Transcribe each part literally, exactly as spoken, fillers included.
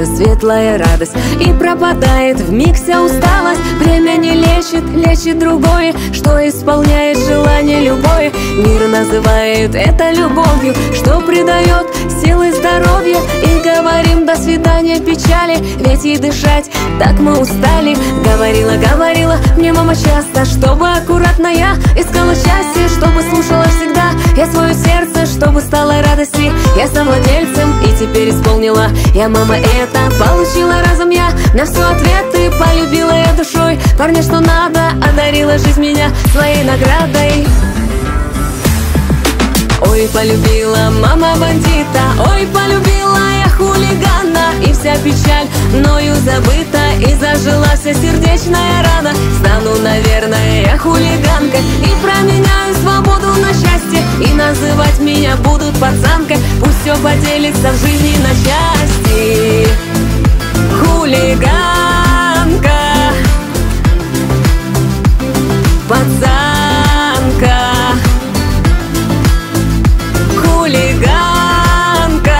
светлая радость. И пропадает вмиг вся усталость. Время не лечит, лечит другое, что исполняет желание любое. Мир называет это любовью, что придает силы здоровья. И говорим до свидания печали, ведь и дышать так мы устали. Говорила, говорила мне мама часто, чтобы аккуратно я искала счастье, чтобы слушала всегда я свое сердце, чтобы стала радости я совладельцем. И теперь исполнила я, мама, это получила разом я на все ответы. Полюбила я душой парня, что надо, одарила жизнь меня своей наградой. Ой, полюбила мама бандита, ой, полюбила я хулигана. И вся печаль мною забыта, и зажила вся сердечная рана. Стану, наверное, я хулиганкой и променяю свободу на счастье. И называть меня будут пацанкой, пусть все поделится в жизни на части. Хулиганка, пацанка, хулиганка,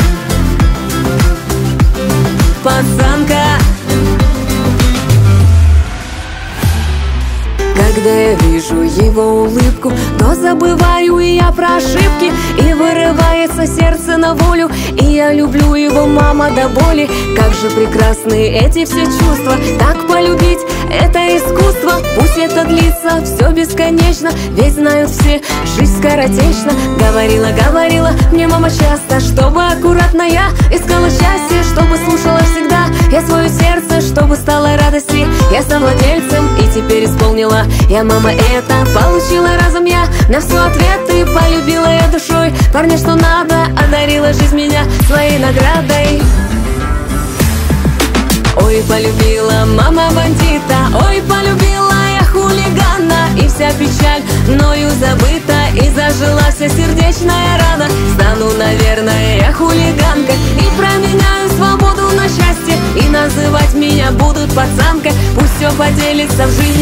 пацанка. Когда я вижу его улыбку, то забываю и я про ошибки. И вырывается сердце на волю, и я люблю его, мама, до боли. Как же прекрасны эти все чувства, так полюбить — это искусство. Пусть это длится все бесконечно, ведь знают все, жизнь скоротечна. Говорила, говорила мне мама часто, чтобы аккуратно я искала счастье, чтобы слушала всегда я свое сердце, чтобы стала радости я совладельцем. И теперь исполнила я, мама, это получила разом я на все ответы. Полюбила я душой парня, что надо, одарила жизнь меня своей наградой. Ой, полюбила мама бандита, ой, полюбила я хулигана. И вся печаль мною забыта, и зажила вся сердечная рана. Стану, наверное, я хулиганкой и променяю свободу на счастье. И называть меня будут пацанкой, пусть все поделится в жизни